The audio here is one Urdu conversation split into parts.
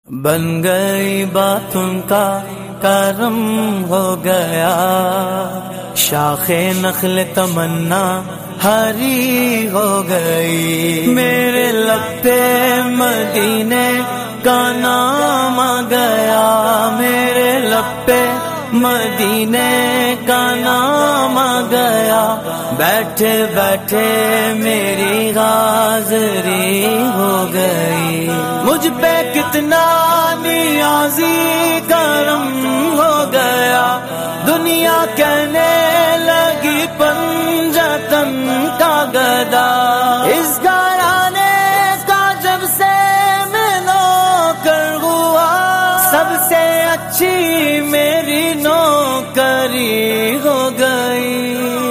بن گئی بات ان کا کرم ہو گیا، شاخ نخل تمنا ہری ہو گئی، میرے لب پہ مدینے کا نام آ گیا، میرے لب پہ مدینے کا نام آ گیا، بیٹھے بیٹھے میری حاضری ہو گئی، مجھ پہ کتنا نیازی کرم ہو گیا، دنیا کہنے لگی پنجتن کا گدا، اس گھرانے کا جب سے میں نوکر ہوا، سب سے اچھی میری نوکری ہو گئی،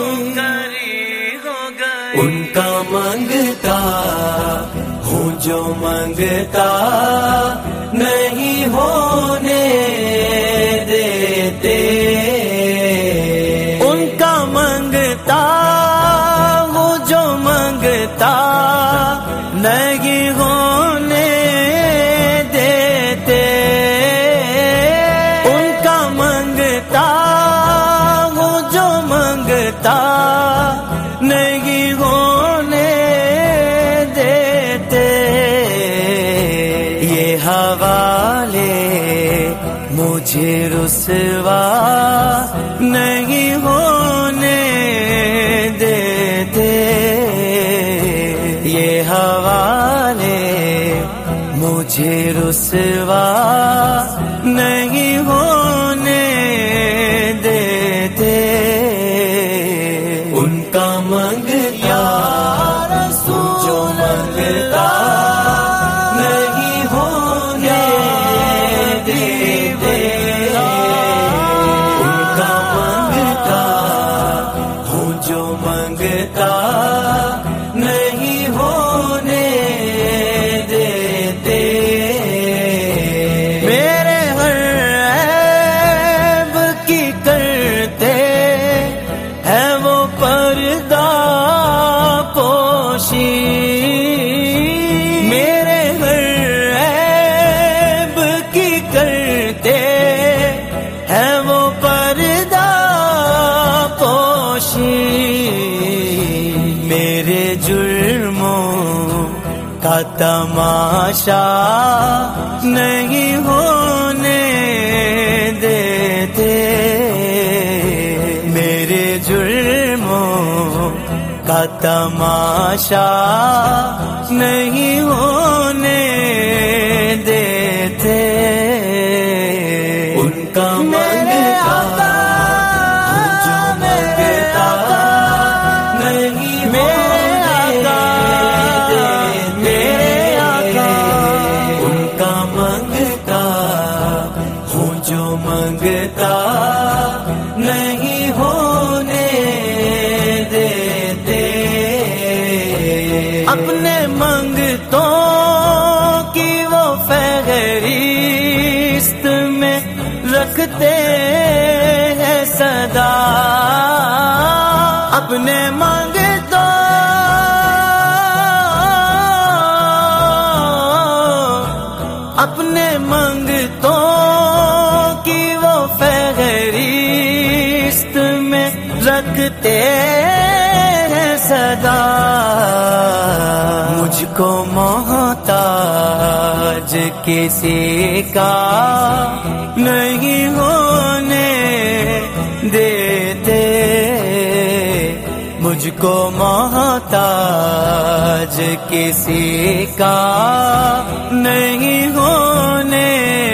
ان کا مانگتا ہوں جو مانگتا نہیں ہونے دیتے، ان کا مانگتا ہوں جو مانگتا نہیں ہونے دیتے، ان کا مانگتا ہوں جو مانگتا نہیں ہونے دیتے، یہ حوالے مجھے رسوا نہیں ہونے دیتے، یہ حوالے مجھے رسوا نہیں ہونے دیتے، ان کا مانگتا جو مانگتا نہیں ہونے دیتے، ان کا مانگتا ہوں جو مانگتا نہیں ہونے دیتے، میرے ہر عیب کی کرتے ہے وہ پردہ پوشی، میرے ہر عیب کی کرتے ہے وہ پردہ پوشی، میرے جرموں کا تماشا نہیں ہونے دیتے، میرے جرموں کا تماشا نہیں ہونے دیتے، ان کا مانگتا جو مانگتا نہیں ہونے دیتے، ان کا مانگتا ہوں جو مانگتا نہیں ہونے دیتے، اپنے منگتوں کی وہ فہرست میں رکھتے ہیں صدا، اپنے منگتوں اپنے منگتوں کی وہ فہرست میں رکھتے ہیں صدا، مجھ کو محتاج کسی کا نہیں ہونے دیتے، مجھ کو محتاج کسی کا نہیں ہونے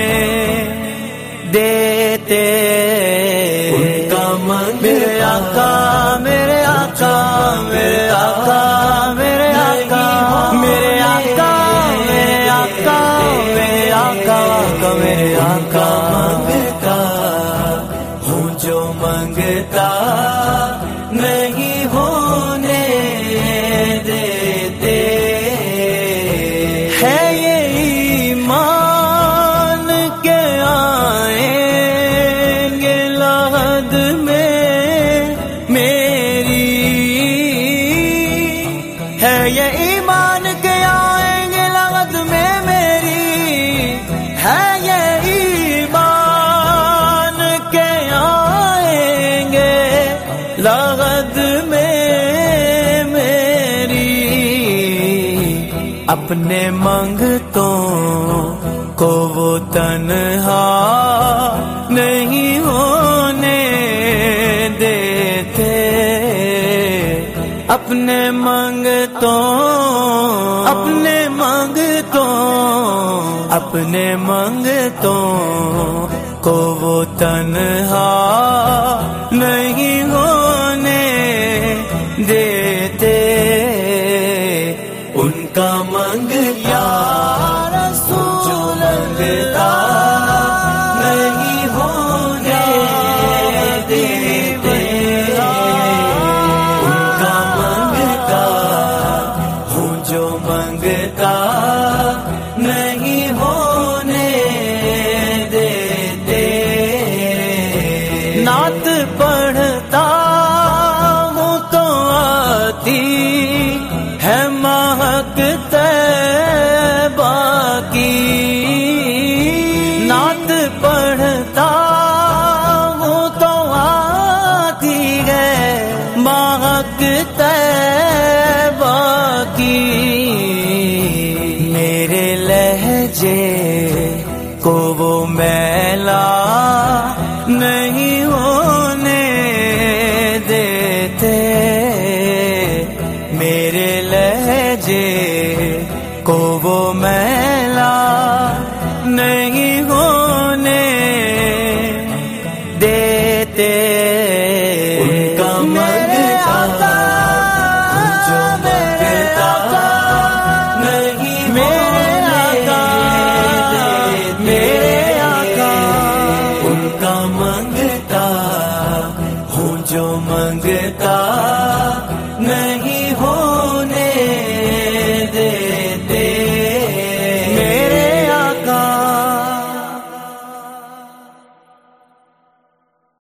دیتے، ان کا میرے آقا میرے آقا میرے آقا میرے آقا میرے آقا میرے آقا میرے آقا میرے آقا مانگتا ہوں جو مانگتا نہیں ہونے دیتے، ہے یہ ایمان کے آئیں گے لحد میں اپنے منگتوں کو وہ تنہا نہیں ہونے دیتے، اپنے منگتوں کو وہ تنہا نہیں ہونے دیتے، ان کا منگتا رسول اللہ نہیں ہونے دیتے، ان کا منگتا ہوں جو منگتا نہیں ہونے دیتے، نعت پڑھتا ہوں تو آتی ہے مہک طیبہ کی، نعت پڑھتا ہوں تو آتی ہے مہک طیبہ کی، میرے لہجے کو وہ میلا نہیں ہونے دیتے، میرے لہجے کو وہ میلا نہیں ہونے دیتے، ان کا منگتا جو منگتا نہیں میرے آقا، ان کا منگتا ہوں جو منگتا نہیں